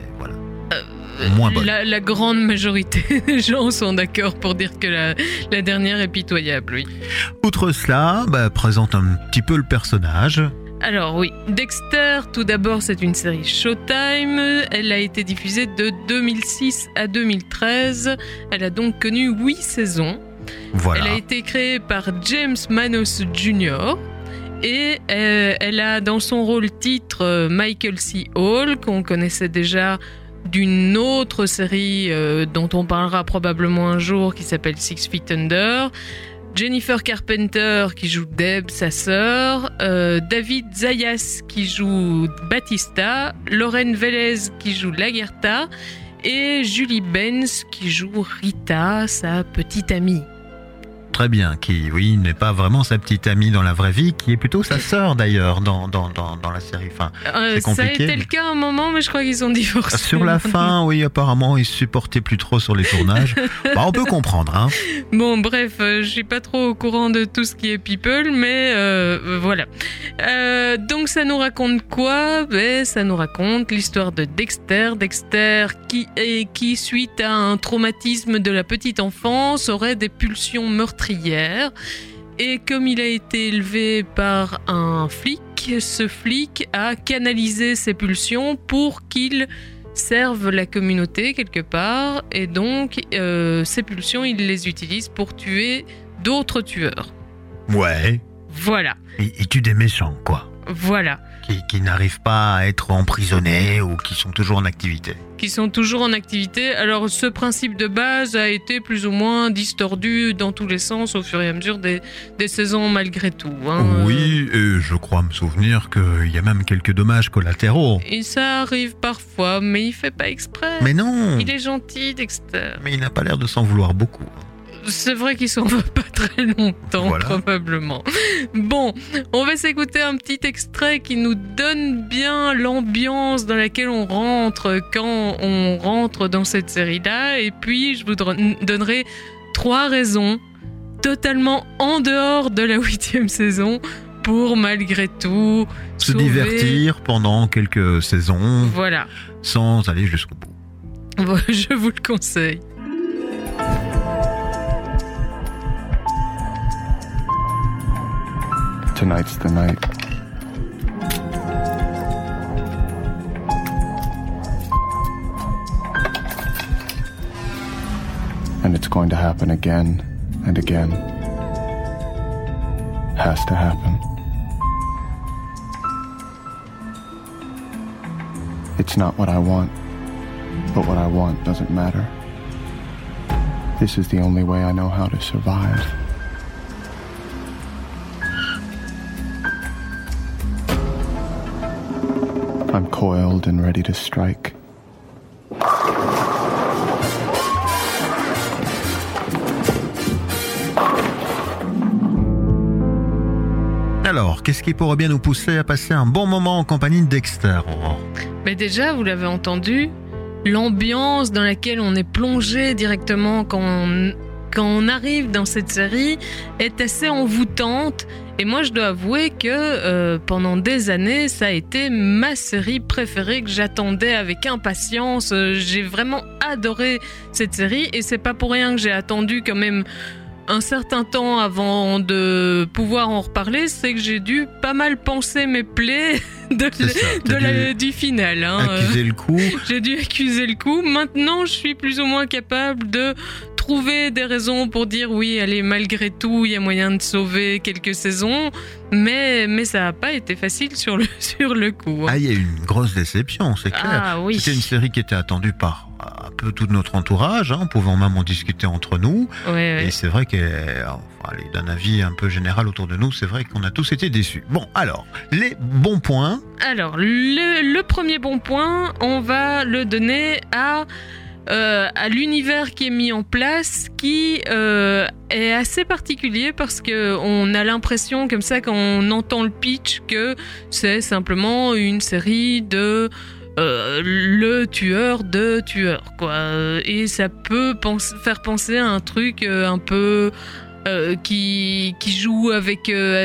moins bonne. La grande majorité des gens sont d'accord pour dire que la dernière est pitoyable, oui. Outre cela, présente un petit peu le personnage. Alors oui, Dexter, tout d'abord, c'est une série Showtime. Elle a été diffusée de 2006 à 2013. Elle a donc connu 8 saisons. Voilà. Elle a été créée par James Manos Jr. Et elle a dans son rôle titre Michael C. Hall, qu'on connaissait déjà d'une autre série dont on parlera probablement un jour, qui s'appelle 6 Feet Under. Jennifer Carpenter qui joue Deb, sa sœur, David Zayas qui joue Batista, Lauren Velez qui joue Lagertha et Julie Benz qui joue Rita, sa petite amie. Très bien, qui, oui, n'est pas vraiment sa petite amie dans la vraie vie, qui est plutôt sa sœur d'ailleurs dans la série. Enfin, c'est compliqué. Ça a été le cas à un moment, mais je crois qu'ils ont divorcé. Sur la fin, oui, apparemment, ils se supportaient plus trop sur les tournages. On peut comprendre, hein. Bon, bref, je suis pas trop au courant de tout ce qui est people, mais voilà. Donc ça nous raconte quoi ? Ça nous raconte l'histoire de Dexter. Dexter qui, suite à un traumatisme de la petite enfance, aurait des pulsions meurtrières. Et comme il a été élevé par un flic, ce flic a canalisé ses pulsions pour qu'il serve la communauté quelque part. Et donc, ces pulsions, il les utilise pour tuer d'autres tueurs. Ouais. Voilà. Il tue des méchants, quoi. Voilà. Qui n'arrivent pas à être emprisonnés ou qui sont toujours en activité. Qui sont toujours en activité. Alors, ce principe de base a été plus ou moins distordu dans tous les sens au fur et à mesure des saisons, malgré tout. Hein. Oui, et je crois me souvenir qu'il y a même quelques dommages collatéraux. Et ça arrive parfois, mais il fait pas exprès. Mais non. Il est gentil, Dexter. Mais il n'a pas l'air de s'en vouloir beaucoup. C'est vrai qu'il s'en va pas très longtemps, voilà. Probablement. Bon, on va s'écouter un petit extrait qui nous donne bien l'ambiance dans laquelle on rentre quand on rentre dans cette série-là. Et puis, je vous donnerai 3 raisons totalement en dehors de la 8e saison pour, malgré tout, se divertir pendant quelques saisons. Voilà. Sans aller jusqu'au bout. Je vous le conseille. Tonight's the night. And it's going to happen again and again. Has to happen. It's not what I want, but what I want doesn't matter. This is the only way I know how to survive. I'm coiled and ready to strike. Alors, qu'est-ce qui pourrait bien nous pousser à passer un bon moment en compagnie de Dexter ? Mais déjà, vous l'avez entendu, l'ambiance dans laquelle on est plongé directement quand on arrive dans cette série est assez envoûtante. Et moi, je dois avouer que pendant des années, ça a été ma série préférée que j'attendais avec impatience. J'ai vraiment adoré cette série et c'est pas pour rien que j'ai attendu quand même un certain temps avant de pouvoir en reparler. C'est que j'ai dû pas mal penser mes plaies du final. Accuser le coup. J'ai dû accuser le coup. Maintenant, je suis plus ou moins capable de trouver des raisons pour dire oui, allez, malgré tout, il y a moyen de sauver quelques saisons, mais ça n'a pas été facile sur le coup. Ah, il y a eu une grosse déception, c'est clair. Ah, oui. C'était une série qui était attendue par peu tout notre entourage, on pouvait même en discuter entre nous. Ouais. Et c'est vrai d'un avis un peu général autour de nous, c'est vrai qu'on a tous été déçus. Bon, alors, les bons points. Alors, le premier bon point, on va le donner à l'univers qui est mis en place, qui est assez particulier parce que on a l'impression comme ça quand on entend le pitch que c'est simplement une série de le tueur de tueurs, quoi. Et ça peut faire penser à un truc un peu qui joue avec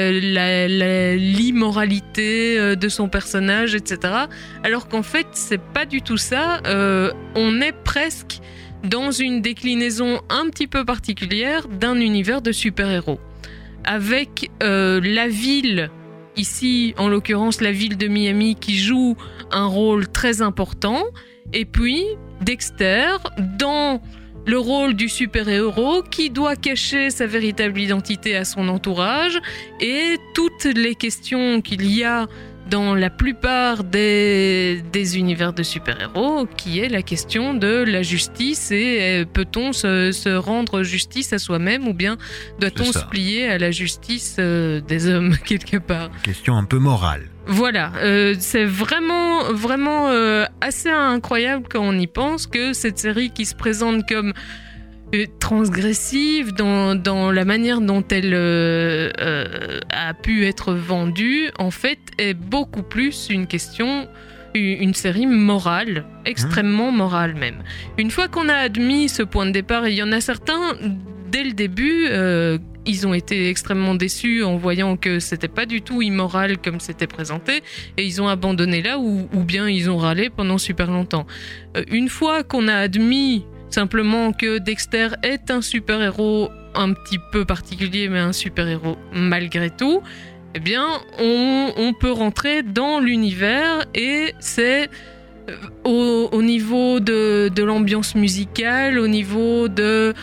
l'immoralité de son personnage, etc. Alors qu'en fait, c'est pas du tout ça. On est presque dans une déclinaison un petit peu particulière d'un univers de super-héros. Avec la ville, ici en l'occurrence la ville de Miami, qui joue un rôle très important. Et puis Dexter, dans le rôle du super-héros qui doit cacher sa véritable identité à son entourage, et toutes les questions qu'il y a dans la plupart des univers de super-héros, qui est la question de la justice, et peut-on se rendre justice à soi-même, ou bien doit-on se plier à la justice des hommes quelque part. Question un peu morale. Voilà, c'est vraiment assez incroyable quand on y pense, que cette série qui se présente comme transgressive dans la manière dont elle a pu être vendue, en fait est beaucoup plus une série morale, extrêmement morale même. Une fois qu'on a admis ce point de départ, il y en a certains dès le début, ils ont été extrêmement déçus en voyant que c'était pas du tout immoral comme c'était présenté, et ils ont abandonné là, ou bien ils ont râlé pendant super longtemps. Une fois qu'on a admis simplement que Dexter est un super-héros un petit peu particulier, mais un super-héros malgré tout, eh bien on peut rentrer dans l'univers, et c'est au niveau de l'ambiance musicale, au niveau de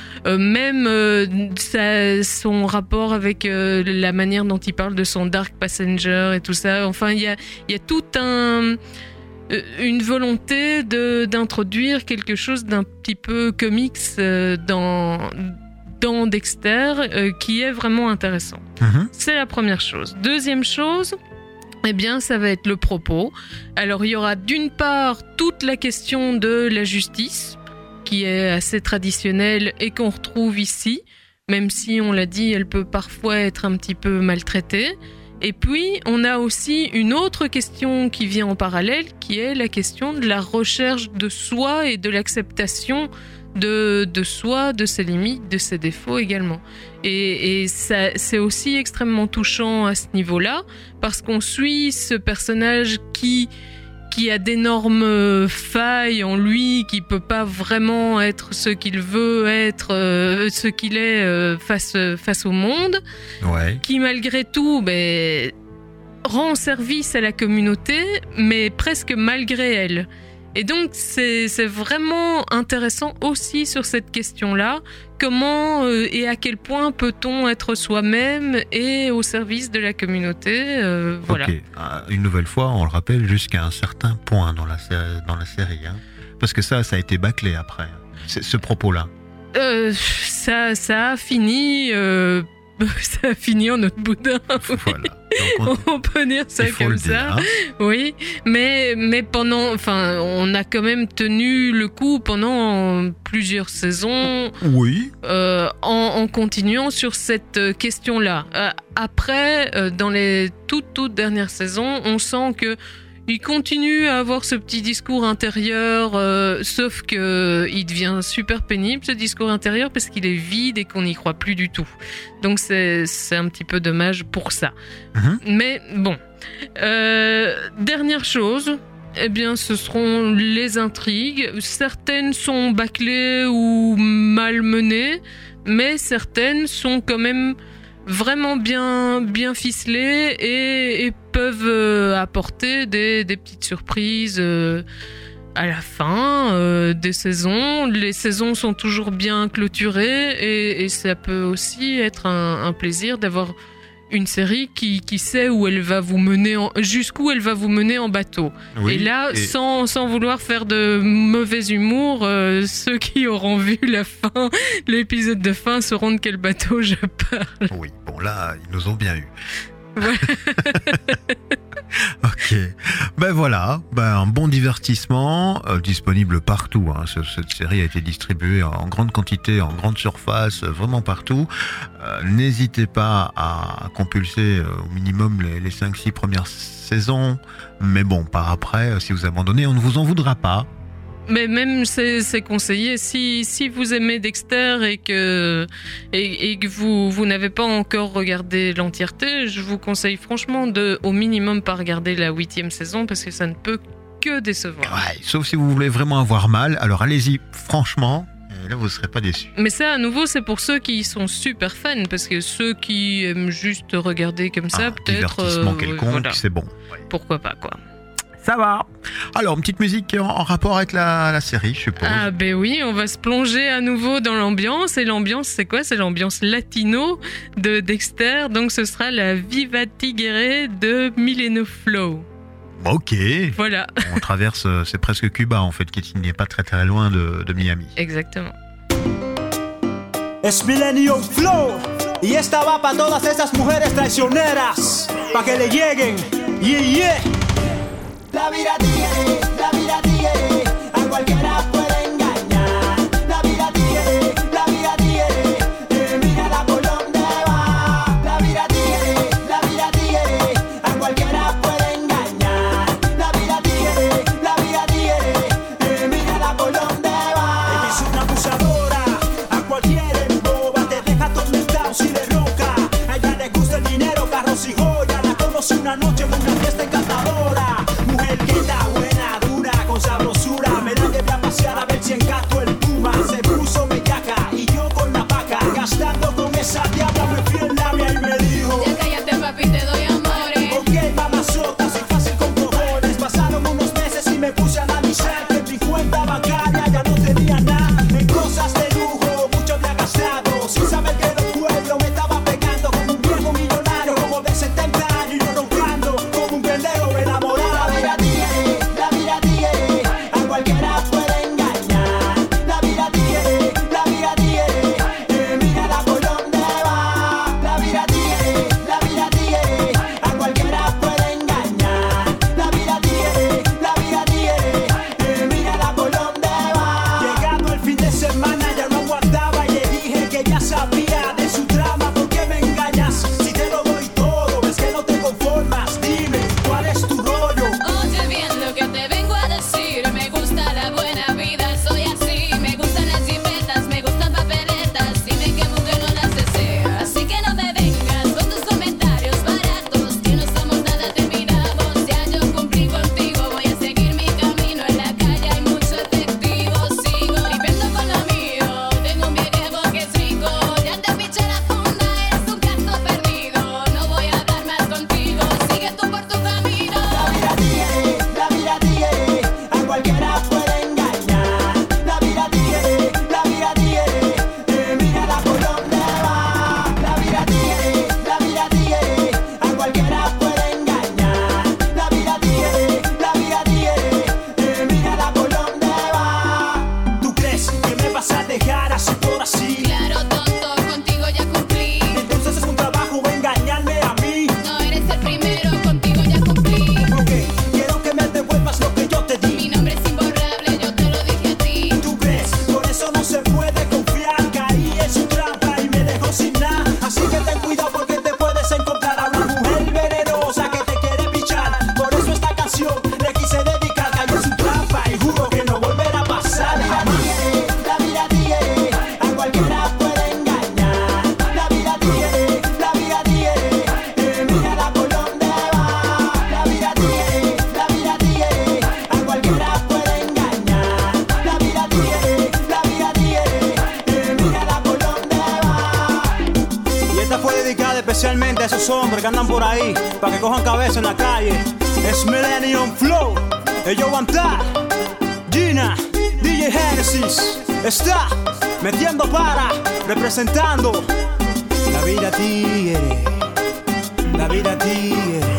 son rapport avec la manière dont il parle de son Dark Passenger et tout ça. Enfin, il y a toute une volonté d'introduire quelque chose d'un petit peu comics dans Dexter, qui est vraiment intéressant. C'est la première chose. Deuxième chose, eh bien, ça va être le propos. Alors, il y aura d'une part toute la question de la justice, qui est assez traditionnelle et qu'on retrouve ici, même si, on l'a dit, elle peut parfois être un petit peu maltraitée. Et puis, on a aussi une autre question qui vient en parallèle, qui est la question de la recherche de soi et de l'acceptation de soi, de ses limites, de ses défauts également. Et ça, c'est aussi extrêmement touchant à ce niveau-là, parce qu'on suit ce personnage qui a d'énormes failles en lui, qui peut pas vraiment être ce qu'il veut être, ce qu'il est face au monde, qui malgré tout rend service à la communauté, mais presque malgré elle. Et donc c'est vraiment intéressant aussi sur cette question-là, comment et à quel point peut-on être soi-même et au service de la communauté, voilà. Ok, une nouvelle fois, on le rappelle, jusqu'à un certain point dans la série, parce que ça a été bâclé après, ce propos-là. Ça a fini... ça a fini en notre boudin. Voilà. On peut dire ça comme ça. Oui, mais on a quand même tenu le coup pendant plusieurs saisons. Oui. En continuant sur cette question-là. Après, dans les toutes dernières saisons, on sent que il continue à avoir ce petit discours intérieur, sauf que il devient super pénible, ce discours intérieur, parce qu'il est vide et qu'on n'y croit plus du tout. Donc c'est un petit peu dommage pour ça. Mais bon. Dernière chose, eh bien, ce seront les intrigues. Certaines sont bâclées ou mal menées, mais certaines sont quand même vraiment bien ficelées et peuvent apporter des petites surprises à la fin des saisons. Les saisons sont toujours bien clôturées et ça peut aussi être un plaisir d'avoir une série qui sait où elle va vous mener jusqu'où elle va vous mener en bateau. Oui, et là, sans vouloir faire de mauvais humour, ceux qui auront vu l'épisode de fin sauront de quel bateau je parle. Oui, bon là, ils nous ont bien eu. Ouais. Ok, ben voilà, un bon divertissement, disponible partout, hein. Cette série a été distribuée en grande quantité, en grande surface, vraiment partout. N'hésitez pas à compulser au minimum les 5-6 premières saisons, mais bon, par après, si vous abandonnez, on ne vous en voudra pas. Mais même c'est conseillé si vous aimez Dexter et que vous n'avez pas encore regardé l'entièreté, je vous conseille franchement de au minimum pas regarder la 8e saison parce que ça ne peut que décevoir. Ouais, sauf si vous voulez vraiment avoir mal, alors allez-y franchement. Et là, vous ne serez pas déçus. Mais ça, à nouveau, c'est pour ceux qui sont super fans, parce que ceux qui aiment juste regarder comme ça, peut-être. Divertissement quelconque, voilà. C'est bon. Pourquoi pas, quoi. Ça va. Alors, une petite musique en rapport avec la série, je suppose. Ah ben oui, on va se plonger à nouveau dans l'ambiance. Et l'ambiance, c'est quoi ? C'est l'ambiance latino de Dexter. Donc, ce sera la Viva Tigre de Mileno Flow. Ok. Voilà. On traverse, c'est presque Cuba en fait, qui n'est pas très très loin de Miami. Exactement. Es Millennium Flow y esta va para todas esas mujeres traicioneras, para que le lleguen. Yeah, yeah. La vida tigre, a cualquiera puede engañar. La vida tigre, mírala por donde va. La vida tigre, a cualquiera puede engañar. La vida tigre, mírala por donde va. Ella es una abusadora, a cualquiera emboba, te deja atormentado si le roca. A ella le gusta el dinero, carros y joya. La conocí una noche en una fiesta encantadora. Mujer que está buena, dura, con sabrosura. Me la llevé a pasear a ver si encanto el puma. Se puso bellaca y yo con la vaca. Gastando con esa diabla me fui en labia y me dijo: ya cállate papi, te doy amores. Ok, mamazota, soy fácil con cojones. Pasaron unos meses y me puse a analizar que mi cuenta bancaria ya no tenía nada. En cosas de lujo mucho había gastado, sin saber que el pueblo me estaba pegando como un viejo millonario, como de 70 años y yo roncando como un pendejo enamorado. La vida tigre, a cualquiera puede engañar. La vida tigre, mírala por donde va. La vida tigre, a cualquiera puede engañar. La vida tigre, mírala por donde va. Llegando el fin de semana ya no aguantaba y le dije que ya sabía de su trama. ¿Por qué me engañas? Si te lo doy todo, ves que no te conformas. Dime, ¿cuál es tu rollo? Oye bien lo que te vengo a decir. Me gusta la buena vida, soy así. Me gustan las jipetas, me gustan papeletas. Y me quemo que no las desea. Así que no me vengas con tus comentarios baratos, que no somos nada terminados. Ya yo cumplí contigo, voy a seguir mi camino. En la calle hay mucho efectivo, sigo viviendo con lo mío. Tengo un viejo que es rico. Ya te piché la funda, eres un gato perdido. No voy a hablar más contigo, sigue tú por tu camino. La vida tigre, a cualquiera puede engañar. La vida tigre, mírala por donde va. La vida tigre, a cualquiera puede engañar. La vida tigre, mírala por donde va. ¿Tú crees que me vas a dejar así por así? Claro, tonto, contigo ya cumplí. Entonces es un trabajo engañarme a mí. No eres el primero, contigo ya cumplí. Ok, quiero que me devuelvas lo que yo te di. Mi nombre es imborrable, yo te lo dije a ti. ¿Tú crees? Por eso no se puede confiar. Caí en su trampa y me dejó sin nada. Así que ten cuidado porque te puedes encontrar a una mujer venenosa que te quiere pichar. Por eso esta canción le quise dedicar. Caí en su trampa y juro que no volverá a pasar jamás. La vida tigre, a cualquiera puede engañar. La vida tigre, mírala por donde va. La vida tigre, a cualquiera puede engañar. La vida tigre, mírala por donde va. Y esta fue dedicada especialmente a esos hombres que andan por ahí, para que cojan cabeza en la calle. Es Millennium Flow, ellos van a estar. Gina, DJ Genesis, está metiendo para, representando la vida tigre. la vida a ti.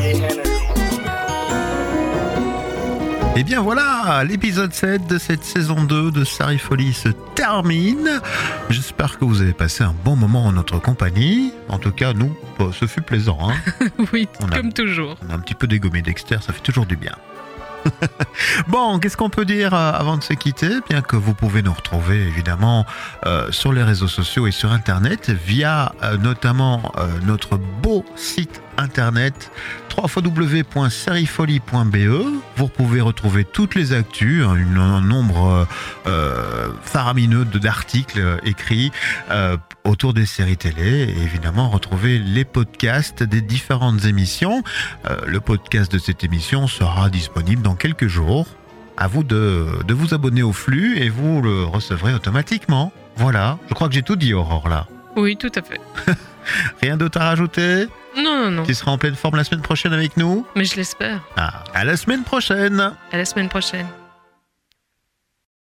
Et bien voilà, l'épisode 7 de cette saison 2 de Sarifolie se termine. J'espère que vous avez passé un bon moment en notre compagnie. En tout cas, nous, ce fut plaisant. Hein. Oui, comme toujours. On a un petit peu dégommé Dexter, ça fait toujours du bien. Bon, qu'est-ce qu'on peut dire avant de se quitter? Bien que vous pouvez nous retrouver évidemment sur les réseaux sociaux et sur internet via notamment notre beau site internet www.sarifolie.be. Vous pouvez retrouver toutes les actus, un nombre faramineux d'articles écrits autour des séries télé et évidemment retrouver les podcasts des différentes émissions. Le podcast de cette émission sera disponible dans quelques jours. À vous de vous abonner au flux et vous le recevrez automatiquement. Voilà, je crois que j'ai tout dit, Aurore, là. Oui, tout à fait. Rien d'autre à rajouter? Non. Tu seras en pleine forme la semaine prochaine avec nous? Mais je l'espère. À la semaine prochaine. À la semaine prochaine.